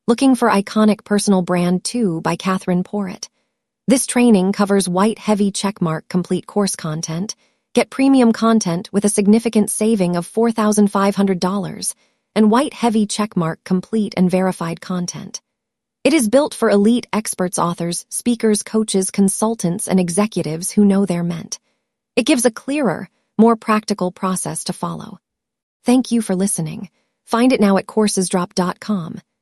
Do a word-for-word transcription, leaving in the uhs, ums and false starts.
Looking for Iconic Personal Brand two by Catherine Porritt. This training covers white heavy checkmark complete course content. Get premium content with a significant saving of four thousand five hundred dollars and white heavy checkmark complete and verified content. It is built for elite experts, authors, speakers, coaches, consultants, and executives who know they're meant. It gives a clearer, more practical process to follow. Thank you for listening. Find it now at coursesdrop dot com.